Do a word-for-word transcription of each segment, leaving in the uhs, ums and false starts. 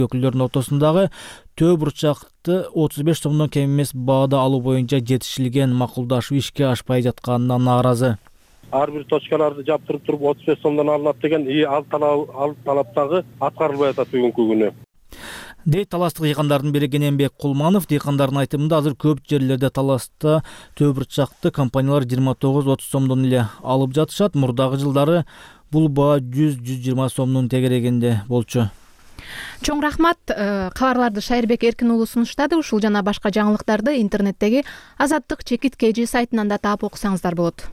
өкүлдөрүнүн ортосундагы төө бурчакты отуз беш сомдон кем эмес баада алуу боюнча жетишилген макулдашуу ишке ашпай жатканына нааразы. Ар бир точкаларды жаптырып туруп отуз беш сомдон алынат деген ал талап дагы аткарылбай атат бүгүнкү күнү. Дейт таластык дыйкандардын бири Кененбек Кулманов. Дыйкандардын айтымында азыр көп жерлерде таласта төө бурчакты компаниялар жыйырма тогуз отуз сомдон эле алып жатышат. Мурдагы жылдары бул баа жүз жүз жыйырма сомдун тегерегинде болчу. Чоң рахмат. Кабарларды Шайырбек Эркин уулу сунуштады. Ушул жана башка жаңылыктарды интернеттеги Азаттык чекит кж сайтынан да таап окусаңыздар болот.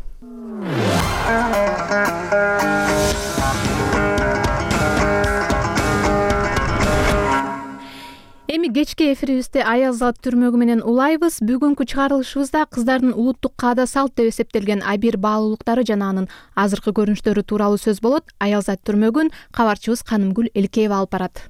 Эми кечки эфирибизде Аялзат түрмөгү менен улайбыз. Бүгүнкү чыгарылышыбызда кыздардын улуттук каада салт деп эсептелген абийир баалуулуктары жана анын азыркы көрүнүштөрү тууралуу сөз болот. Аялзат түрмөгүн кабарчыбыз Канымгүл Элкеева алып барат.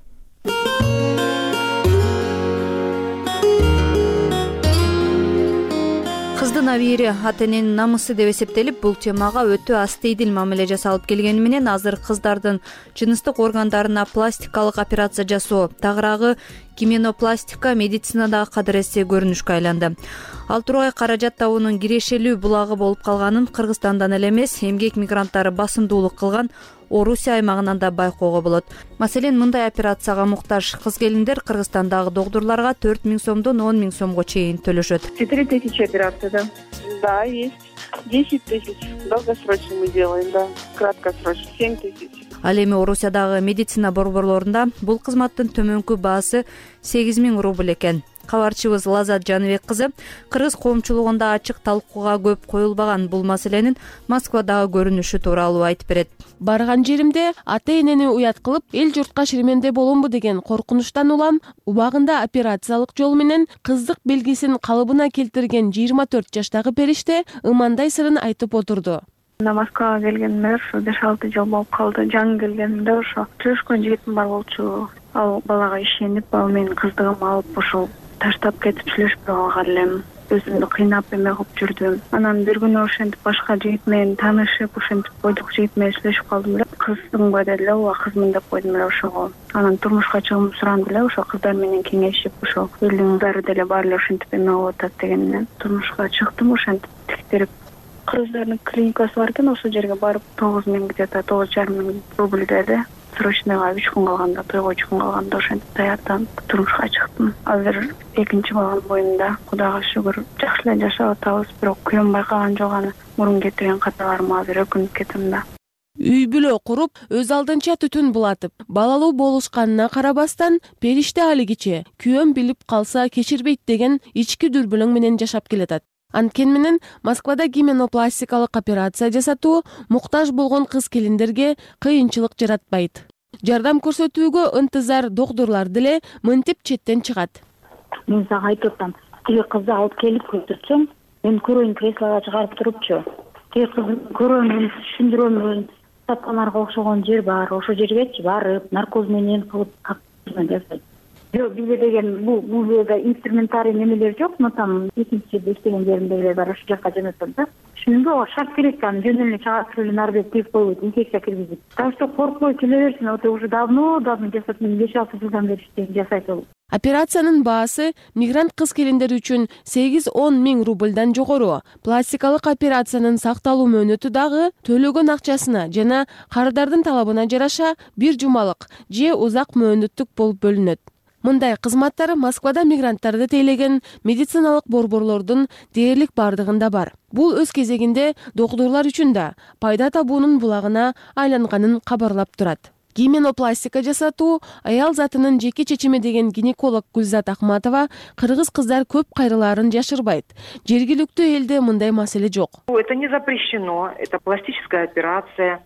Кыздын абийири ата эненин намысы деп эсептелип, бул темага өтө аз тийдил мамиле жасалып келгени менен азыр кыздардын жыныстык органдарына пластикалык операция жасоо, тагыраагы гименопластика медицинадагы кадыресе көрүнүшкө айланды. Ал тургай каражат табуунун кирешелүү булагы болуп калганын Кыргызстандан эле эмес, эмгек мигранттары басымдуулук кылган Орусия аймагынан да байкоого болот. Маселен, мындай операцияга муктаж кыз-келиндер Кыргызстандагы докторлорго төрт миң сомдон он миң сомго чейин төлөшөт. четыре тысячи операций, да? Да, есть. десять тысяч. Долгосрочно мы делаем, да. Краткосрочно семь тысяч. Ал эми Орусиядагы медицина борборлорунда бул кызматтын төмөнкү баасы сегиз миң рубль экен. Кабарчыбыз Лазат Жаныбек кызы кыргыз коомчулугунда ачык талкууга көп коюлбаган бул маселенин Москвадагы көрүнүшү тууралуу айтып берет. Барган жеримде ата энени уят кылып, эл журтка шеременде боломбу деген коркунучтан улам убагында операциялык жол менен кыздык белгисин калыбына келтирген жыйырма төрт жаштагы периште ымандай сырын айтып отурду. Москвага келгенимде ошо беш алты жыл болуп калды. Жаңы келгенимде ошо жүрүшкөн жигитим бар болчу. Ал балага ишенип, ал менин кыздыгымды алып ошол таштап кетип сүйлөшпөй калган элем. Өзүмдү кыйнап эме кылып жүрдүм. Анан бир күнү ошентип башка жигит менен таанышып, ошентип бойдук жигит менен сүйлөшүп калдым эле. Кыздыңбы деди эле, ооба кызмын деп койдум эле ошого. Анан турмушка чыгууумду сурандым эле, ошо кыздар менен кеңешип, ошо элдин кыздары деле баары эле ошентип эме кылып атат дегенден турмушка чыктым. Ошентип тиктирип, кыздардын клиникасы бар экен, ошол жерге барып тогуз миң где-то тогуз жарым миң рубль деди. Срочныйга үч күн калганда, тойго үч күн калганда ошентип даярданып турмушка чыктым. Азыр экинчи балам боюнда, Кудайга шүгүр, жакшы эле жашап атабыз, бирок күйөөм байкаган жок аны. Мурун кетирген каталарыма азыр өкүнүп кетем да. Үй бүлө куруп, өз алдынча түтүн булатып, балалуу болушканына карабастан, периште алигиче күйөөм билип калса кечирбейт деген ички дүрбөлөң менен жашап келатат. Анткени менен Москвада гименопластикалык операция жасатуу муктаж болгон кыз-келиндерге кыйынчылык жаратпайт. Жардам көрсөтүүгө ынтызар доктурлар деле мынтип четтен чыгат. Мен сага айтып атам, тиги кызды алып келип көтүрсөм, мен көрөйүн, креслого чыгарып турупчу. Тиги кызды көрөмүн, түшүндүрөмүн, стационарга окшогон жер бар, ошол жергечи барып, наркоз менен кылып жасайт. Жок, бизде деген бул бул жерде инструментарий немелер жок, но там экинчи жерде иштеген жеримдегилер бар, ошол жака жөнөтөм да. Түшүндүңбү, ого шарт керек, аны жөнүнө чыгарып туруп эле нары бери тийип койбойт, инфекция киргизип. Так что коркпой келе берсин, это уже давно давно жасап, мен беш алты жылдан бери иштейм, жасайт ол. Операциянын баасы мигрант кыз-келиндер үчүн сегиз он миң рубльдан жогору. Пластикалык операциянын сакталуу мөөнөтү дагы төлөгөн акчасына жана карыздардын талабына жараша бир жумалык же узак мөөнөттүк болуп бөлүнөт. Мындай кызматтар Москвада мигранттарды тейлеген медициналык борборлордун дээрлик бардыгында бар. Бул өз кезегинде доктурлар үчүн да пайда табуунун булагына айланганын кабарлап турат. Гименопластика жасатуу аял затынын жеке чечими деген гинеколог Гүлзат Ахматова кыргыз кыздар көп кайрылаарын жашырбайт. Жергиликтүү элде мындай маселе жок. Это не запрещено, это пластическая операция.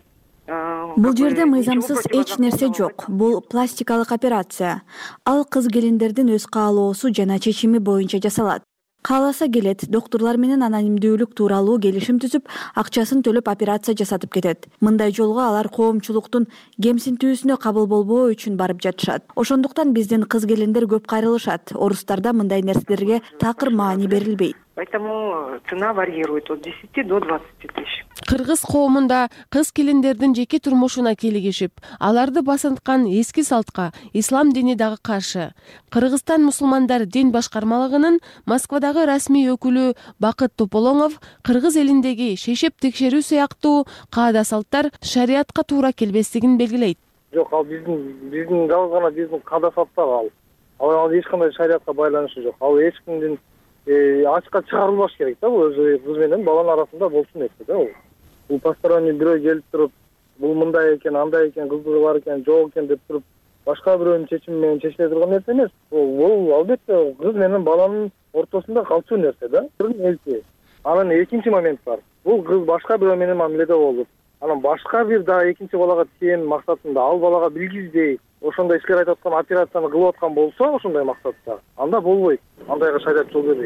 Бул жерде мыйзамсыз эч нерсе жок. Бул пластикалык операция. Ал кыз-келиндердин өз каалоосу жана чечими боюнча жасалат. Кааласа келет, доктурлар менен анонимдүүлүк тууралуу келишим түзүп, акчасын төлөп операция жасатып кетет. Мындай жолго алар коомчулуктун кемсинтүүсүнө кабыл болбоо үчүн барып жатышат. Ошондуктан биздин кыз-келиндер көп кайрылышат. Орустарда мындай нерселерге такыр маани берилбейт. Поэтому цена варьирует от десяти до двадцати тысяч. Кыргыз коомунда кыз келиндердин жеке турмушуна кийлигишип, аларды басынткан эски салтка ислам дини дагы каршы. Кыргызстан мусулмандар дин башкармалыгынын Москвадагы расмий өкүлү Бакыт Тополоңов кыргыз элиндеги шешеп текшерүү сыяктуу каада салттар шариатка туура келбестигин белгилейт. Жок, ал биздин биздин жалгыз гана биздин каада салттар ал. Ал эч кандай шариатка байланышы жок. Ал эч кимдин ачыкка чыгарылбаш керек да, бул өзү кыз менен баланын арасында болсун нерсе да. Бул посторонний бирөө келип туруп, бул мындай экен, андай экен, кыздыгы бар экен, жок экен деп туруп, башка бирөөнүн чечими менен чечиле турган нерсе эмес. Бул албетте кыз менен баланын ортосунда калчу нерсе да. Элчи. Анан экинчи момент бар. Бул кыз башка бирөө менен мамиледе болуп, анан башка бир дагы экинчи балага тиен максатында ал балага билгизбей ошондой иштер айтып аткан операцияны кылып аткан болсо, ошондой максатта, анда болбойт. Андайга шариат жол бербейт.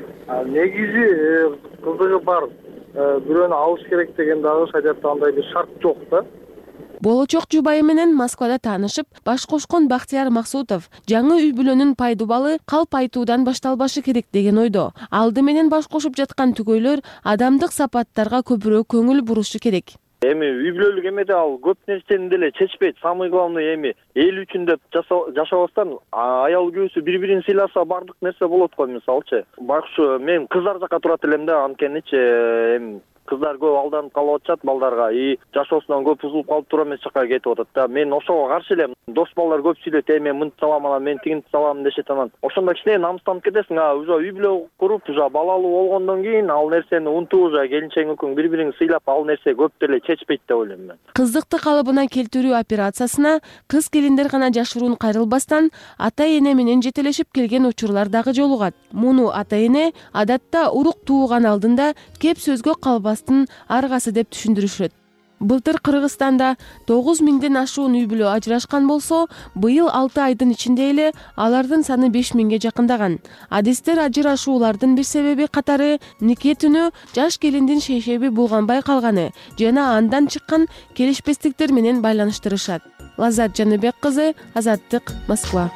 Негизи кыздыгы бар бирөөнү алыш керек деген дагы шариатта андай бир шарт жок да. Болочок жубайы менен Москвада таанышып, баш кошкон Бактияр Максутов жаңы үй бүлөнүн пайдубалы калп айтуудан башталбашы керек деген ойдо. Алды менен баш кошуп жаткан түгөйлөр адамдык сапаттарга көбүрөөк көңүл бурушу керек. Эми үй бүлөлүк эмеде ал көп нерсени деле чечпейт. Самый главный эми эл үчүн деп жашабастан аял күйөөсү бири-бирин сыйласа бардык нерсе болот го, мисалчы. Байкуш мен кыздар жака турат элем да, анткеничи эми кыздар көп алданып калып атышат балдарга, и жашоосунан көп узулуп калып тура эмес жака кетип атат да. Мен ошого каршы элем. Дос балдар көп сүйлөйт, э мен мынтип салам, анан мен тигинтип салам дешет, анан ошондо кичине намыстанып кетесиң. А уже үй бүлө куруп, уже балалуу болгондон кийин ал нерсени унутуп, уже келинчегиң экөөң бири-бириңи сыйлап, ал нерсе көп деле чечпейт деп ойлойм мен. Кыздыкты калыбына келтирүү операциясына кыз келиндер гана жашыруун кайрылбастан ата-эне менен жетелешип келген учурлар дагы жолугат. Муну ата-эне адатта урук тууган алдында кеп сөзгө калбастын аргасы деп түшүндүрүшөт. Былтыр Кыргызстанда тогуз миңден ашуун үй бүлө ажырашкан болсо, быйыл алты айдын ичинде эле алардын саны беш миңге жакындаган. Адистер ажырашуулардын бир себеби катары нике түнү жаш келиндин шейшеби булганбай калганы жана андан чыккан келишпестиктер менен байланыштырышат. Лаззат Жаныбек кызы, Азаттык, Москва.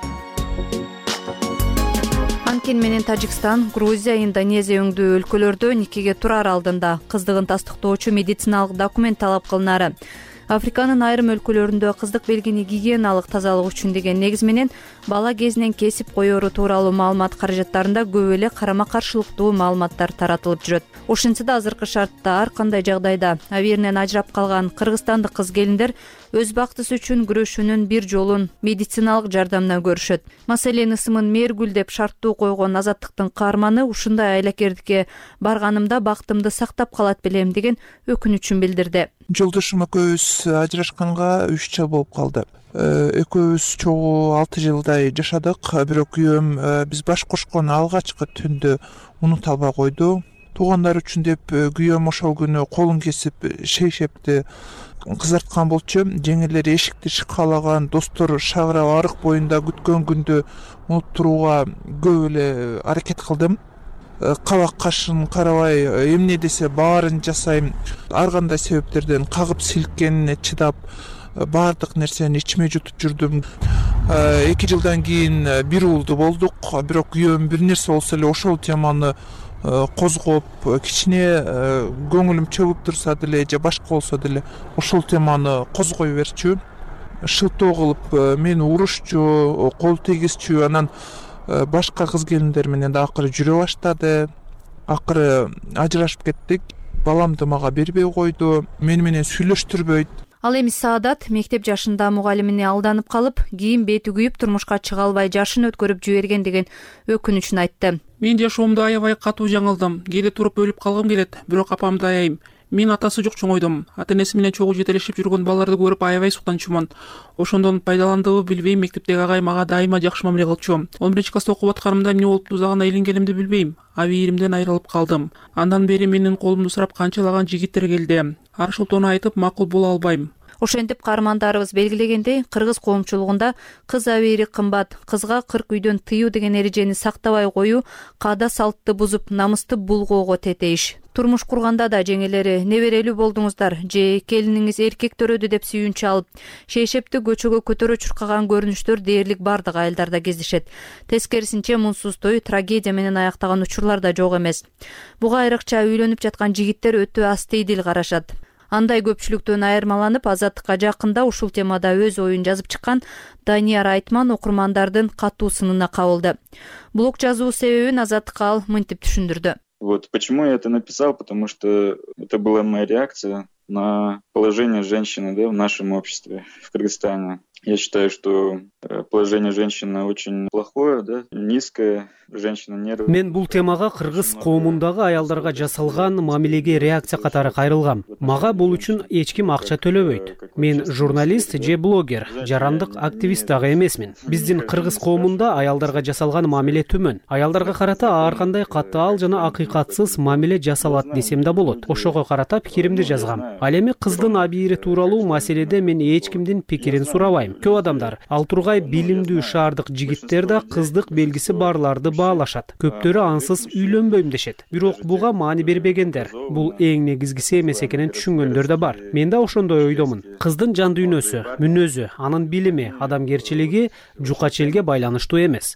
Анкен менен Тажикстан, Грузия, Индонезия өңдүү өлкөлөрдө никеге турар алдында кыздыгын тастыктоочу медициналык документ талап кылынары. Африканын айрым өлкөлөрүндө кыздык белгини гигиеналык тазалык үчүн деген негиз менен бала кезинен кесип коеру тууралуу маалымат каражаттарында көп эле карама-каршылыктуу маалыматтар таратылып жүрөт. Ошентсе да азыркы шартта ар кандай жагдайда абийиринен ажырап калган кыргызстандык кыз келиндер өз бактысы үчүн күрөшүүнүн бир жолун медициналык жардамдан көрүшөт. Маселен, ысымын Мээргүл деп шарттуу койгон Азаттыктын каарманы ушундай айлакердикке барганымда бактымды сактап калат белем деген өкүнүчүн билдирди. Жолдошум экөөбүз ажырашканга үч жыл болуп калды. Экөөбүз чогуу алты жылдай жашадык, бирок күйөөм биз баш кошкон алгачкы түндү унута албай койду. Туугандар үчүн деп күйөөм ошол күнү колун кесип шейшепти кызарткан болчу. Жеңелери эшикти шыкалаган, достор шагырап арык боюнда күткөн күндү унутуп турууга көп эле аракет кылдым. Кабак кашын карабай эмне десе баарын жасайм. Ар кандай себептерден кагып силккенине чыдап баардык нерсени ичиме жутуп жүрдүм. Эки жылдан кийин бир уулду болдук, бирок күйөөм бир нерсе болсо эле ошол теманы козгоп, кичине көңүлүм чөгүп турса деле же башка болсо деле ошол теманы козгой берчү. Шылтоо кылып мени урушчу, кол тийгизчү, анан башка кыз келиндер менен да акыры жүрө баштады. Акыры ажырашып кеттик. Баламды мага бербей койду, мени менен сүйлөштүрбөйт. Ал эми Саадат мектеп жашында мугалимине алданып калып, кийин бети күйүп турмушка чыга албай жашын өткөрүп жиберген деген өкүнүчүн айтты. Мен жашоомду аябай катуу жаңылдым. Кээде туруп өлүп калгым келет, бирок апамды аяйм. Мен атасы жок чоңойдум. Ата-энеси менен чогуу жетелешип жүргөн балдарды көрүп аябай суктанчумун. Ошондон пайдаландыбы билбейм, мектептеги агай мага дайыма жакшы мамиле кылчу. он биринчи класста окуп атканымда эмне болуп тузагына илингенимди билбейм. Абийиримден айрылып калдым. Андан бери менин колумду сурап канчалаган жигиттер келди. Ар шылтоону айтып макул боло албайм. Ошентип каармандарыбыз белгилегендей, кыргыз коомчулугунда кыз абийири кымбат, кызга кырк үйдөн тыюу деген эрежени сактабай коюу каада салтты бузуп, намысты булгоого тетейиш. Турмуш курганда да жеңелери неберелүү болдуңуздар же келиниңиз эркек төрөдү деп сүйүнчү алып, шейшепти көчөгө көтөрө чуркаган көрүнүштөр дээрлик бардык айылдарда кездешет. Тескерисинче мунсуз той трагедия менен аяктаган учурлар да жок эмес. Буга айрыкча үйлөнүп жаткан жигиттер өтө астейдил карашат. Андай көпчүлүктөн айырмаланып, Азаттыкка жакында ушул темада өз оюн жазып чыккан Данияр Айтман окурмандардын катуу сынына кабылды. Блог жазуу себебин Азаттыкка ал мынтип түшүндүрдү. Вот почему я это написал, потому что это была моя реакция на положение женщины, да, в нашем обществе, в Кыргызстане. Я считаю, что положение женщины очень плохое, да, низкое. Женщина нервы. Мен бул темага кыргыз коомундагы аялдарга жасалган мамилеге реакция катары кайрылгам. Мага бул үчүн эч ким акча төлөбөйт. Мен журналист же блогер, жарандык активист дагы эмесмин. Биздин кыргыз коомунда аялдарга жасалган мамиле төмөн. Аялдарга карата ар кандай катаал жана акыйкатсыз мамиле жасалат десем да болот. Ошого карата пикиримди жазгам. Ал эми кыздын абийири тууралуу маселеде мен эч кимдин пикирин сурабайм. Көп адамдар, ал тургай билимдүү шаардык жигиттер да кыздык белгиси барларды баалашат. Көптөрү ансыз үйлөнбөйм дешет. Бирок буга маани бербегендер. Бул эң негизгиси эмес экенин түшүнгөндөр да бар. Мен да ошондой ойдомун. Кыздын жан дүйнөсү, мүнөзү, анын билими, адамгерчилиги жука челге байланыштуу эмес.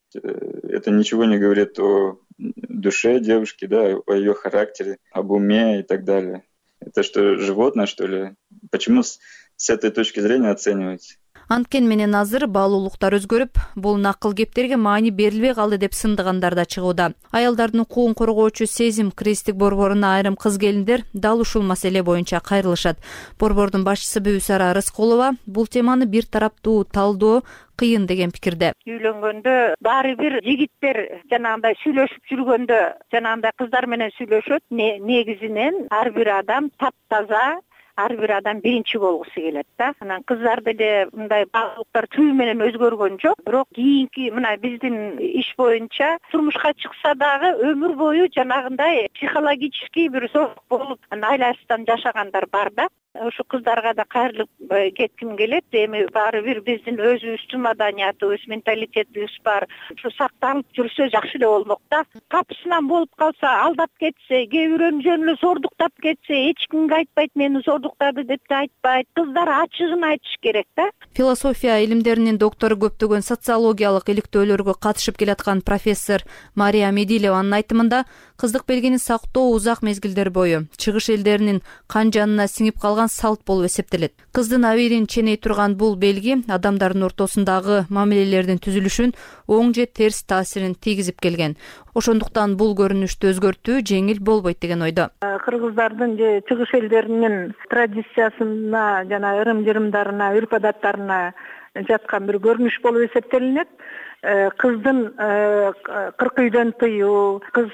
Это ничего не говорит о душе девушки, да, о ее характере, об уме и так далее. Это что, животное, что ли? Почему с этой точки зрения оценивать? Анткен менен азыр баалуулуктар өзгөрүп, бул накыл кептерге маани берилбей калды деп сындыгандар да чыгууда. Аялдардын укугун коргоочу Сезим кресттик борборуна айрым кыз келиндер дал ушул маселе боюнча кайрылышат. Борбордун башчысы Бүбүсара Рыскулова бул теманы бир тараптуу талдоо кыйын деген пикирде. Үйлөнгөндө баары бир жигиттер жанагындай сүйлөшүп жүргөндө, жанагындай кыздар менен сүйлөшөт. Негизинен ар бир адам таптаза, ар бир адам биринчи болгусу келет да. Анан кыздарды эле мындай баалуулуктар түбү менен өзгөргөн жок. Бирок кийинки мына биздин иш боюнча турмушка чыкса дагы өмүр бою жанагындай психологический бир зор болуп айласынан жашагандар бар да. Ошо кыздарга да кайрылып кетким келет. Эми баары бир биздин өзүбүздүн маданиятыбыз, менталитетибиз бар. Ушу сакталып жүрсө жакшы эле болмок да. Капысынан болуп калса, алдап кетсе, кээ бирөөнү жөн эле зордуктап кетсе, эч кимге айтпайт, мени зордуктады деп да айтпайт. Кыздар ачыгын айтыш керек да. Философия илимдеринин доктору, көптөгөн социологиялык иликтөөлөргө катышып келаткан профессор Мария Медилеванын айтымында, кыздык белгини сактоо узак мезгилдер бою чыгыш элдеринин кан жанына сиңип калган салт болуп эсептелет. Кыздын абийирин ченей турган бул белги адамдардын ортосундагы мамилелердин түзүлүшүн оң же терс таасирин тийгизип келген. Ошондуктан бул көрүнүштү өзгөртүү жеңил болбойт деген ойдо. Кыргыздардын же чыгыш элдеринин традициясына жана ырым-жырымдарына, үрп-адаттарына жаткан бир көрүнүш болуп эсептелинет. Кыздын кырк үйдөн тыюу, кыз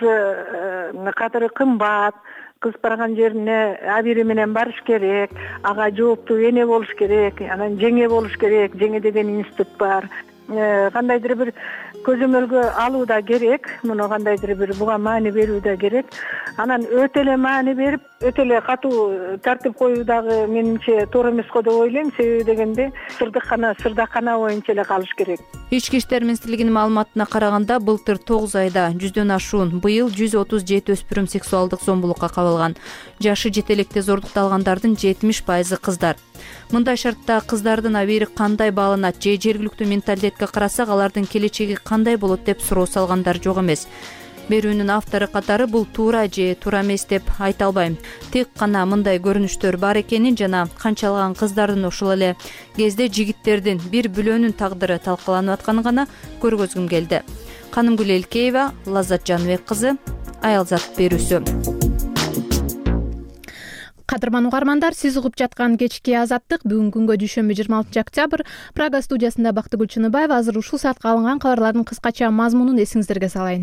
кадыры кымбат, кыз барган жерине абийири менен барыш керек, ага жооптуу эне болуш керек, анан жеңе болуш керек, жеңе деген институт бар. Кандайдыр бир көзөмөлгө алуу да керек, муну кандайдыр бир буга маани берүү да керек. Анан өтө эле маани берип, өтө эле катуу тартип коюу дагы менимче туура эмес го деп ойлойм. Себеби дегенде сырдыккана сырдакана боюнча эле калыш керек. Ички иштер министрлигинин маалыматына караганда, былтыр тогуз айда жүздөн ашуун, быйыл жүз отуз жети өспүрүм сексуалдык зомбулукка кабылган. Жашы жете электе зордукталгандардын жетимиш пайызы кыздар. Мындай шартта кыздардын абийири кандай бааланат же жергиликтүү менталитетке карасак, алардын келечеги кандай болот деп суроо салгандар жок эмес. Берүүнүн автору катары бул туура же туура эмес деп айта албайм. Тек гана мындай көрүнүштөр бар экенин жана канчалаган кыздардын ошол эле кезде жигиттердин бир бүлөөнүн тагдыры талкаланып атканын гана көргөзгүм келди. Канымгүл Элкеева, Лаззат Жаныбек кызы, Аялзат берүүсү. Кадырман угармандар, сиз угуп жаткан кечки Азаттык бүгүнкү күнгө дүйшөмбү жыйырма алтынчы октябрь. Прага студиясында Бактыгүл Чыныбаева. Азыр ушул саатка алынган кабарлардын кыскача мазмунун эсиңиздерге салайын.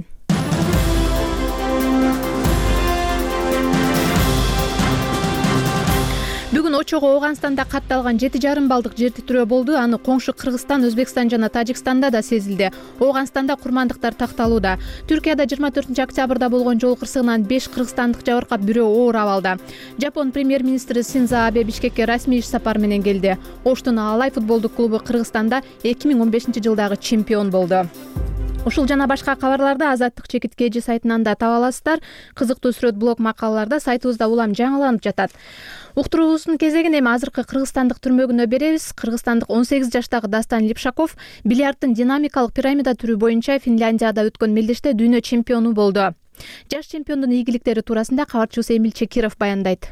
Бүгүн очого Ооганстанда катталган жети жарым баллдык жер титирөө болду. Аны коңшу Кыргызстан, Өзбекстан жана Тажикстанда да сезилди. Ооганстанда курмандыктар такталууда. Түркияда жыйырма төртүнчү октябрда болгон жол кырсыгынан беш кыргызстандык жабыркап, бирөө оор абалда. Жапон премьер-министри Синдзо Абе Бишкекке расмий иш сапар менен келди. Оштун Алай футболдук клубу Кыргызстанда эки миң он бешинчи жылдагы чемпион болду. Ушул жана башка кабарларды Азаттык чекит кж сайтынан да таба аласыздар. Кызыктуу сүрөт, блог, макалаларда сайтыбызда улам жаңыланып жатат. Уктуруубуздун кезегин эми азыркы кыргызстандык түрмөгүнө беребиз. Кыргызстандык он сегиз жаштагы Дастан Лепшаков бильярдтын динамикалык пирамида түрү боюнча Финляндияда өткөн мелдеште дүйнө чемпиону болду. Жаш чемпиондун ийгиликтери туурасында кабарчыбыз Эмил Чекиров баяндайт.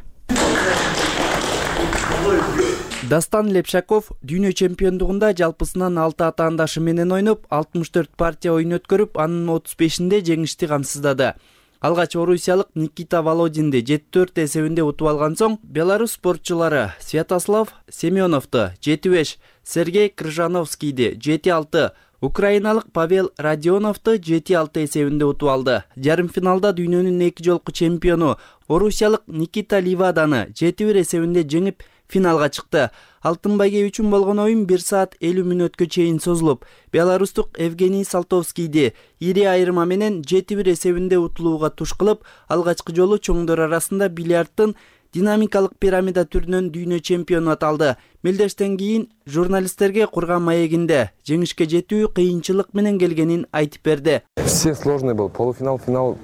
Дастан Лепшаков дүйнө чемпиондугунда жалпысынан алты атаандашы менен ойноп, алтымыш төрт партия оюн өткөрүп, анын отуз бешинде жеңишти камсыздады. Алгач орусиялык Никита Володинди жети төрт эсебинде утуп алган соң, белорус спортчулары Святослав Семеновду жети беш, Сергей Крыжановскийди жети алты, украиналык Павел Родионовду жети алты эсебинде утуп алды. Жарым финалда дүйнөнүн эки жолку чемпиону орусиялык Никита Ливаданы жети бир эсебинде жеңип, финалга чыкты. Алтын байге үчүн болгон оюн бир саат элүү мүнөткө чейин созулуп, белорустук Евгений Салтовскийди ири айырма менен жети бир эсебинде утулууга туш кылып, алгачкы жолу чоңдор арасында бильярдтын динамикалык пирамида түрүнөн дүйнө чемпиону аталды. Мелдештен кийин журналисттерге курган маегинде жеңишке жетүү кыйынчылык менен келгенин айтып берди. Все сложный был, полуфинал, финал.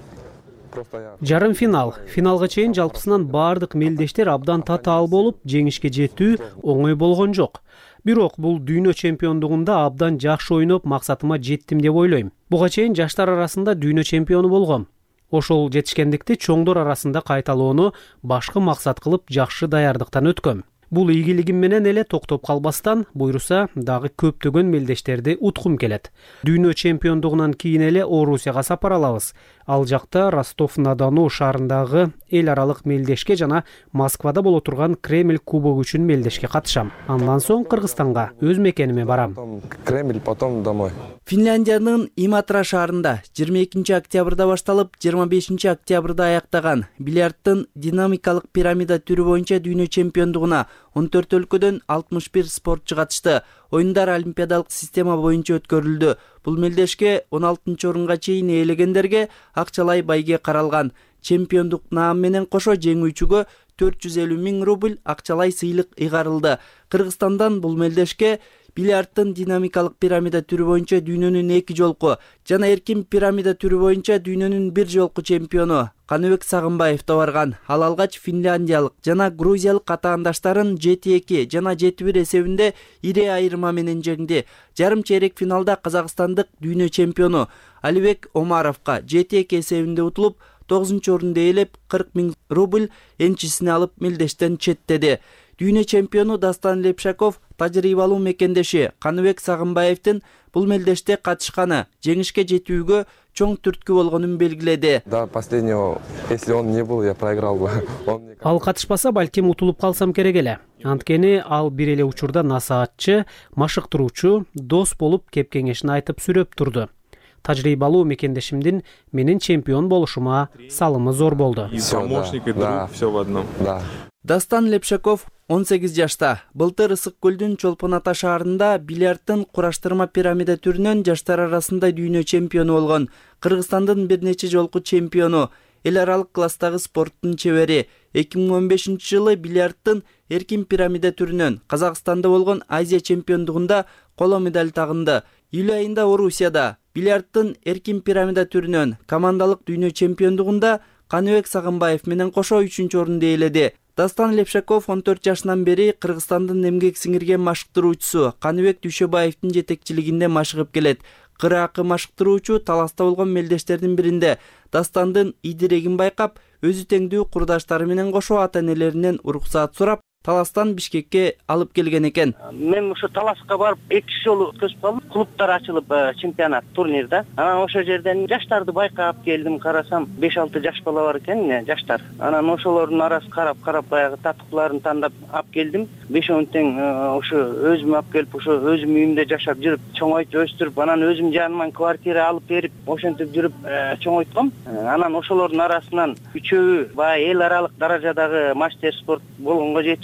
Жарым финал. Финалга чейин жалпысынан бардык мелдештер абдан татаал болуп, жеңишке жетүү оңой болгон жок. Бирок бул дүйнө чемпиондугунда абдан жакшы ойноп, максатыма жеттим деп ойлойм. Буга чейин жаштар арасында дүйнө чемпиону болгом. Ошол жетишкендикти чоңдор арасында кайталоону башкы максат кылып жакшы даярдыктан өткөм. Бул ийгилигим менен эле токтоп калбастан, буйруса дагы көптөгөн мелдештерди уткум келет. Дүйнө чемпиондугунан кийин эле Орусияга сапар алабыз. Ал жакта Ростов-на-Дону шаарындагы эл аралык мелдешке жана Москвада боло турган Кремль кубогу үчүн мелдешке катышам. Андан соң Кыргызстанга, өз мекениме барам. Кремль, потом домой. Финляндиянын Иматра шаарында жыйырма экинчи октябрда башталып, жыйырма бешинчи октябрда аяктаган бильярдтын динамикалык пирамида түрү боюнча дүйнө чемпиондугуна он төрт өлкөдөн алтымыш бир спортчу катышты. Оюндар олимпиадалык система боюнча өткөрүлдү. Бул мелдешке он алтынчы орунга чейин ээлегендерге акчалай байге каралган. Чемпиондук наам менен кошо жеңүүчүгө төрт жүз элүү миң рубль акчалай сыйлык ыйгарылды. Кыргызстандан бул мелдешке бильярдтын динамикалык пирамида түрү боюнча дүйнөнүн эки жолку жана эркин пирамида түрү боюнча дүйнөнүн бир жолку чемпиону Каныбек Сагынбаевдо барган. Ал алгач финляндиялык жана грузиялык атаандаштарын жети эки жана жети бир эсебинде ири айырма менен жеңди. Жарым чейрек финалда казакстандык дүйнө чемпиону Алибек Омаровго жети эки эсебинде утулуп, тогузунчу орунду ээлеп кырк миң рубль энчисине алып мелдештен четтеди. Дүйнө чемпиону Дастан Лепшаков тажрыйбалуу мекендеши Каныбек Сагынбаевдин бул мелдеште катышканы жеңишке жетүүгө чоң түрткү болгонун белгиледи. До последнего, если он не был, я проиграл бы. Ал катышпаса, балким утулуп калсам керек эле. Анткени ал бир эле учурда насаатчы, машыктыруучу, дос болуп кеп кеңешин айтып сүрөп турду. Тажрыйбалуу мекендешимдин менин чемпион болушума салымы зор болду. И помощник, и друг, все в одном. Да. Дастан Лепшаков он сегиз жашта. Былтыр Ысык көлдүн Чолпон ата шаарында бильярдтын кураштырма пирамида түрүнөн жаштар арасында дүйнө чемпиону болгон. Кыргызстандын бир нече жолку чемпиону, эл аралык класстагы спорттун чебери. эки миң он бешинчи жылы бильярдтын эркин пирамида түрүнөн Казакстанда болгон Азия чемпиондугунда коло медаль тагынды. Июль айында Орусияда бильярдтын эркин пирамида түрүнөн командалык дүйнө чемпиондугунда Каныбек Сагынбаев менен кошо үчүнчү орунду ээледи. Дастан Лепшаков он төрт жашынан бери Кыргызстандын эмгек сиңирген машыктыруучусу Каныбек Дүйшөбаевдин жетекчилигинде машыгып келет. Кыракы машыктыруучу таласта болгон мелдештердин биринде Дастандын идирегин байкап, өзү теңдүү курдаштары менен кошо ата-энелеринен уруксаат сурап, таластан Бишкекке алып келген экен. Мен ушу таласка барып эки жолу өткөзүп калдым. Клубтар ачылып чемпионат турнирде. Анан ошол жерден жаштарды байкап келдим, карасам беш алты жаш бала бар экен, жаштар. Анан ошолордун арасын карап-карап баягы татыктууларын тандап алып келдим. бешөө тең ошо өзүм алып келип, ошо өзүм үйүмдө жашап жүрүп, чоңойтуп өстүрүп, анан өзүм жаныман квартира алып берип, ошентип жүрүп чоңойтком. Анан ошолордун арасынан үчөө баягы эл аралык даражадагы мастер спорт болгонго жетиш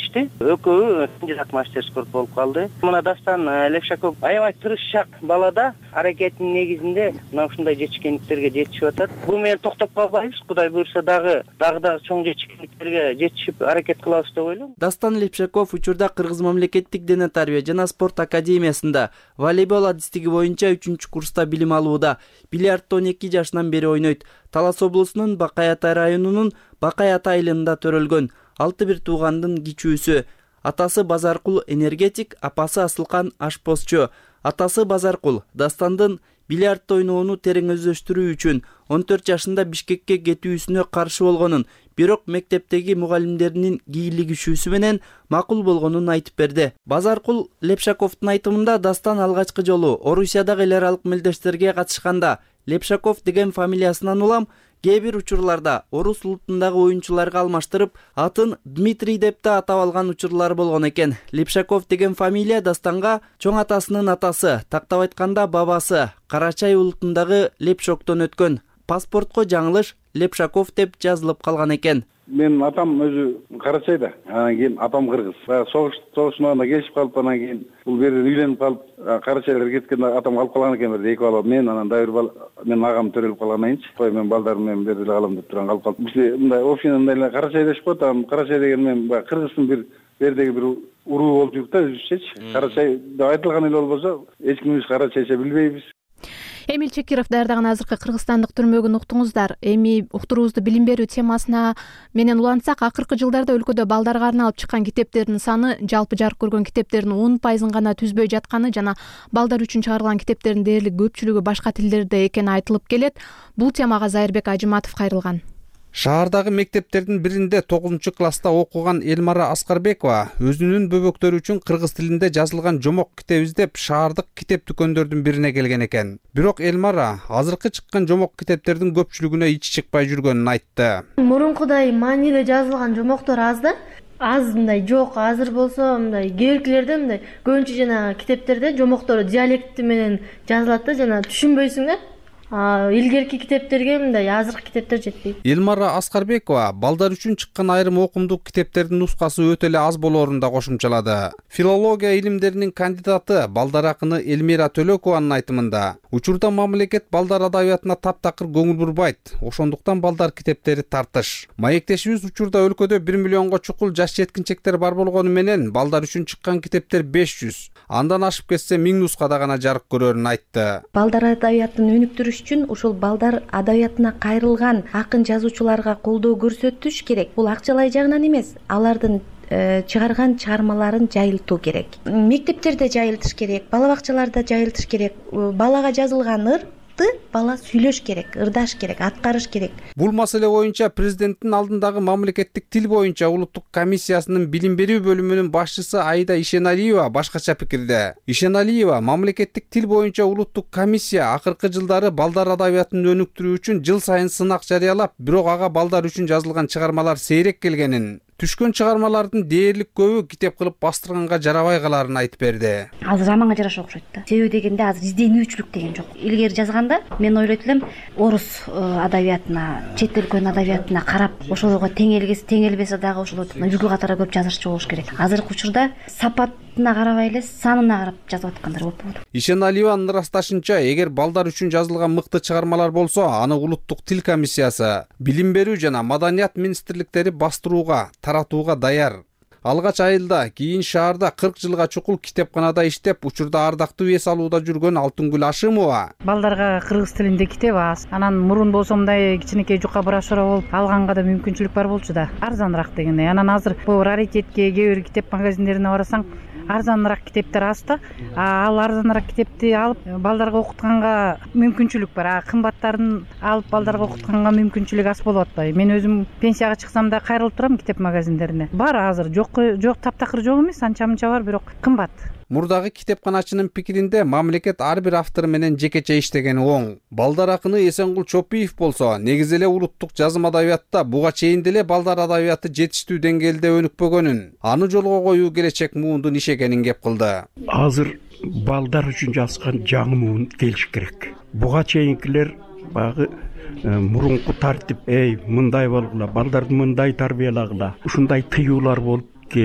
ичти. Экөө кандидат мастер спорт болуп калды. Мына Дастан Лепшаков аябай тырышчак бала да, аракетинин негизинде мына ушундай жетишкендиктерге жетишип атат. Бул менен токтоп калбайбыз. Кудай буюрса дагы дагы да чоң жетишкендиктерге жетишип аракет кылабыз деп ойлойм. Дастан Лепшаков учурда Кыргыз мамлекеттик дене тарбия жана спорт академиясында волейбол адистиги боюнча үчүнчү курста билим алууда. Бильярдты он эки жашынан бери ойнойт. Талас облусунун Бакай Атай районунун Бакай Атай айылында төрөлгөн. Алты бир туугандын кичүүсү. Атасы Базаркул энергетик, апасы Асылкан ашпозчу. Атасы Базаркул Дастандын бильярд ойноону терең өздөштүрүү үчүн он төрт жашында Бишкекке кетүүсүнө каршы болгонун, бирок мектептеги мугалимдеринин кийлигишүүсү менен макул болгонун айтып берди. Базаркул Лепшаковдун айтымында Дастан алгачкы жолу Орусиядагы эл аралык мелдештерге катышканда Лепшаков деген фамилиясынан улам кээ бир учурларда орус улутундагы оюнчуларга алмаштырып, атын Дмитрий деп да атап алган учурлар болгон экен. Лепшаков деген фамилия Дастанга чоң атасынын атасы, тактап айтканда бабасы Карачай улутундагы Лепшоктон өткөн. Паспортко жаңылыш Лепшаков деп жазылып калган экен. Менин атам өзү Карачайда, анан кийин апам кыргыз. Согуш согуштун алдында келишип калып, анан кийин бул бери үйлөнүп калып, Карачайлар кеткенде атам калып калган экен, бир эки бала мен, анан дагы бир бала менин агам төрөлүп калгандан кийинчи, той мен балдарым менен бери эле калам деп турган калып калып. Бизде мындай община мындай Карачай дешип коет, анан Карачай деген мен баягы кыргыздын бир бердеги бир уруу болуп жүрүп да өзүбүзчөчү. Карачай деп айтылган эле болбосо, эч кимибиз Карачайча билбейбиз. Эмил Чекиров даярдаган азыркы кыргызстандык түрмөгүн уктуңуздар. Эми уктуруубузду билим берүү темасына менен улантсак, акыркы жылдарда өлкөдө балдарга арналып чыккан китептердин саны жалпы жарык көргөн китептердин он пайызын гана түзбөй жатканы жана балдар үчүн чыгарылган китептердин дээрлик көпчүлүгү башка тилдерде экени айтылып келет. Бул темага Зайырбек Ажыматов кайрылган. Шаардагы мектептердин биринде тогузунчу класста окуган Элмара Аскарбекова өзүнүн бөбөктөрү үчүн кыргыз тилинде жазылган жомок китеп издеп шаардык китеп дүкөндөрдүн бирине келген экен. Бирок Элмара азыркы чыккан жомок китептердин көпчүлүгүнө ичи чыкпай жүргөнүн айтты. Мурункудай маанилүү жазылган жомоктор аз да. Аз мындай жок, азыр болсо мындай кээбиркилерде мындай көбүнчө жана китептерде жомоктору диалекти менен жазылат да, жана түшүнбөйсүң да. Илгерки китептерге мындай азыркы китептер жетпейт. Элмара Аскарбекова балдар үчүн чыккан айрым окумдук китептердин нускасы өтө эле аз болоорун да кошумчалады. Филология илимдеринин кандидаты балдар акыны Элмира Төлөкованын айтымында, учурда мамлекет балдар адабиятына таптакыр көңүл бурбайт, ошондуктан балдар китептери тартыш. Маектешибиз учурда өлкөдө бир миллионго чукул жаш жеткинчектер бар болгону менен балдар үчүн чыккан китептер беш жүз, андан ашып кетсе миң нускада гана жарык көрөрүн айтты. Балдар адабиятын өнүктүрүш үчүн ушул балдар адабиятына кайрылган акын жазуучуларга колдоо көрсөтүш керек. Бул акчалай жагынан эмес, алардын чыгарган чыгармаларын жайылтуу керек. Мектептерде жайылтыш керек, бала бакчаларда жайылтыш керек. Балага жазылган ыр бала сүйлөш керек, ырдаш керек, аткарыш керек. Бул маселе боюнча президенттин алдындагы мамлекеттик тил боюнча улуттук комиссиясынын билим берүү бөлүмүнүн башчысы Аида Ишеналиева башкача пикирде. Ишеналиева мамлекеттик тил боюнча улуттук комиссия акыркы жылдары балдар адабиятын өнүктүрүү үчүн жыл сайын сынак жарыялап, бирок ага балдар үчүн жазылган чыгармалар сейрек келгенин, түшкөн чыгармалардын дээрлик көбү китеп кылып бастырганга жарабай каларын айтып берди. Азыр заманга жараша окшойт да. Себеби дегенде азыр изденүүчүлүк деген жок. Илгери жазганда мен ойлойт элем орус адабиятына, чет өлкөнүн адабиятына карап, ошолорго теңелгесе, теңелбесе дагы ошолорду үлгү катары көп жазышчы болуш керек. Азыркы учурда сапатына карабай эле санына карап жазып аткандар көп болот. Ишеналиеванын ырасташынча, эгер балдар үчүн жазылган мыкты чыгармалар болсо, аны улуттук тил комиссиясы, билим берүү жана маданият министрликтери бастырууга, таратууга даяр. Алгач айылда, кийин шаарда кырк жылга чукул китепканада иштеп, учурда ардактуу эс алууда жүргөн Алтынгүл Ашимова. Балдарга кыргыз тилинде китеп аз. Анан мурун болсо мындай кичинекей жука брошюра болуп алганга да мүмкүнчүлүк бар болчу да. Арзаныраак дегендей. Анан азыр бул раритетке, кээ бир китеп магазиндерине барасаң, арзаныраак китептер аз да. Ал арзаныраак китепти алып балдарга окутканга мүмкүнчүлүк бар. А кымбаттарын алып балдарга окутканга мүмкүнчүлүк аз болуп атпайбы? Мен өзүм пенсияга чыксам да кайрылып турам китеп магазиндерине. Бар азыр, жок жок таптакыр жок эмес, анча-мынча бар, бирок кымбат. Мурдагы китепканачынын пикиринде мамлекет ар бир автор менен жекече иштегени оң. Балдар акыны Эсенгул Чопиев болсо, негизи эле улуттук жазым адабиятта буга чейин деле балдар адабияты жетиштүү деңгээлде өнүкпөгөнүн, аны жолго коюу келечек муундун иши экенин кеп кылды. Азыр балдар үчүн жазган жаңы муун келиш керек. Буга чейинкилер багы мурунку тартип, эй, мындай болгула, балдарды мындай тарбиялагыла, ушундай тыюулар болуп келип,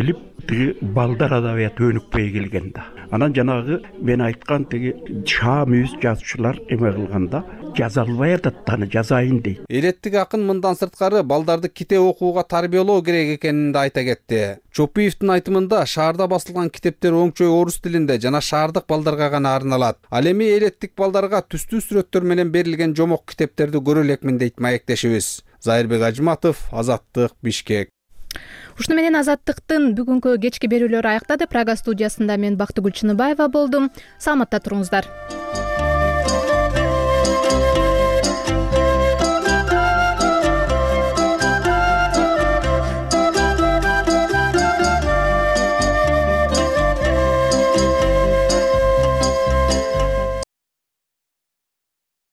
тиги балдар адабияты өнүкпөй келген да. Анан жанагы мен айткан тиги шаам үз жазуучулар эме кылганда жаза албай атат, аны жазайын дейт. Элеттик акын мындан сырткары балдарды китеп окууга тарбиялоо керек экенин да айта кетти. Чопиевдин айтымында шаарда басылган китептер оңчой орус тилинде жана шаардык балдарга гана арналат. Ал эми элеттик балдарга түстүү сүрөттөр менен берилген жомок китептерди көрө элекмин дейт маектешибиз. Зайырбек Ажматов, Азаттык, Бишкек. Ушуну менен Азаттыктын бүгүнкү кечки берүүлөрү аяктады. Прага студиясында мен Бактыгүл Чыныбаева болдум. Саламатта туруңуздар.